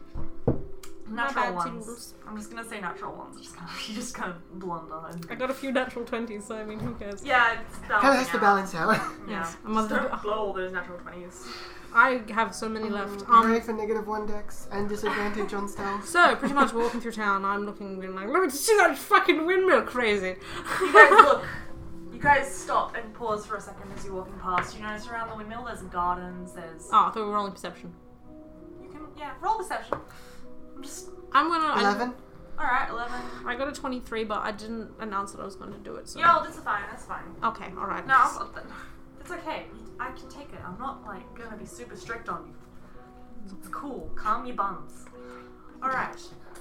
Natural bad, ones. Toodles. I'm just gonna say natural ones. Just kind of, you just kind of blunder. And... I got a few natural twenties, so I mean, who cares? Yeah, it's Kind of balancing has to out. balance out. Yeah. Yes, I must Just have- don't blow all those natural twenties. I have so many left. Hooray Um, for negative one dex and disadvantage on stealth. so, pretty much walking through town, I'm looking and like, look, see that fucking windmill crazy. You guys look. You guys stop and pause for a second as you're walking past. You notice around the windmill there's gardens, there's... Oh, I thought we were rolling perception. You can, yeah, roll perception. I'm just... I'm gonna. I- Eleven. Alright, eleven. I got a twenty-three, but I didn't announce that I was going to do it, so. Yo, that's fine, that's fine. Okay, alright. No, I'll- it's okay. I can take it. I'm not, like, gonna be super strict on you. It's cool. Calm your buns. Alright.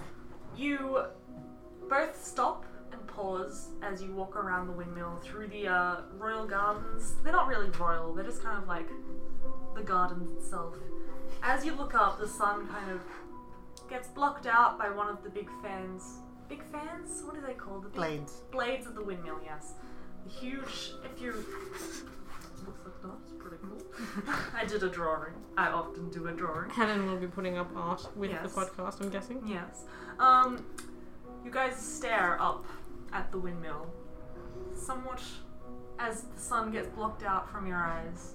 You both stop and pause as you walk around the windmill through the uh, royal gardens. They're not really royal, they're just kind of like the garden itself. As you look up, the sun kind of gets blocked out by one of the big fans. Big fans? What are they called? The big Blades. blades of the windmill, yes. The huge, if you... Looks like that's pretty cool. I did a drawing. I often do a drawing. Helen will be putting up art with Yes. the podcast, I'm guessing. Yes. Um, you guys stare up at the windmill. Somewhat as the sun gets blocked out from your eyes,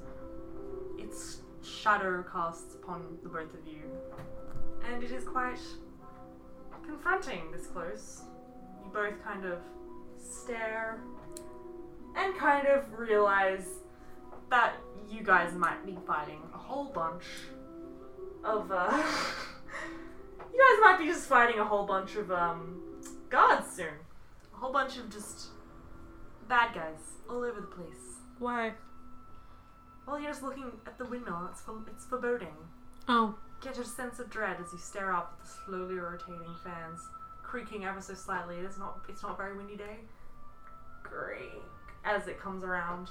its shadow casts upon the both of you. And it is quite confronting this close. You both kind of stare and kind of realize that you guys might be fighting a whole bunch of, uh... you guys might be just fighting a whole bunch of, um, guards soon. A whole bunch of just bad guys all over the place. Why? Well, you're just looking at the windmill. It's, for, it's foreboding. Oh. Get a sense of dread as you stare up at the slowly rotating fans, creaking ever so slightly. It's not, it's not a very windy day. Great. As it comes around.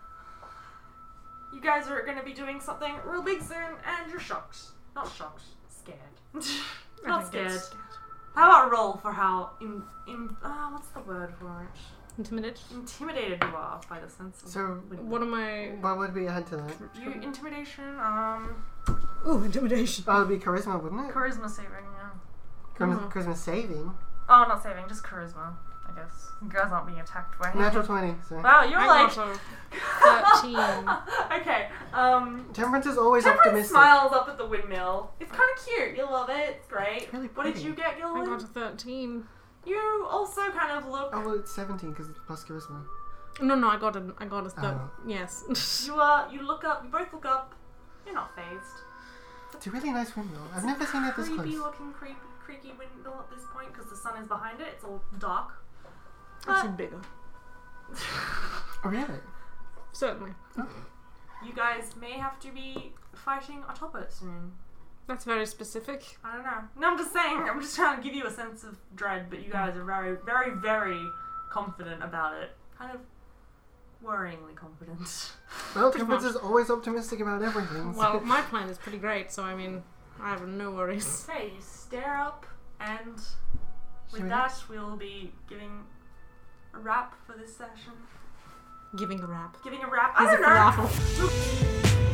You guys are going to be doing something real big soon, and you're shocked. Not shocked. Scared. I Not think scared. it's How about roll for how in in uh, what's the word for it? Intimidated? Intimidated you are by the sense of So, wind. What am I. what would we add to that? You intimidation, um, Ooh, intimidation. Oh, it'd be charisma, wouldn't it? charisma saving, yeah. Charisma, Mhm. charisma saving. Oh, not saving, just charisma, I guess. You guys aren't being attacked by Natural twenty. So Wow, you're I like got a thirteen. okay. Um, Temperance is always Temperance optimistic. smiles up at the windmill. It's kind of cute. You love it. It's great. Really What did pretty. you get, I Gillian? got a thirteen. You also kind of look. Oh, well, it's seventeen because it's plus charisma. No, no, I got it. I got it. Oh. Yes. You uh, you look up. You both look up. You're not phased. It's a really nice window. I've never seen it this close. Creepy looking, creepy, creaky window at this point because the sun is behind it. It's all dark. I've But seen bigger. Oh, really? Certainly. you guys may have to be fighting atop it soon. That's very specific. I don't know. No, I'm just saying. I'm just trying to give you a sense of dread, but you guys are very, very, very confident about it. Kind of worryingly confident. Well, Pretty Temperance much. is always optimistic about everything. so- Well, my plan is pretty great, so I mean, I have no worries. Okay, you stare up, and Should with we- that, we'll be giving a wrap for this session. Giving a rap. Giving a wrap. I Is it don't know. falafel?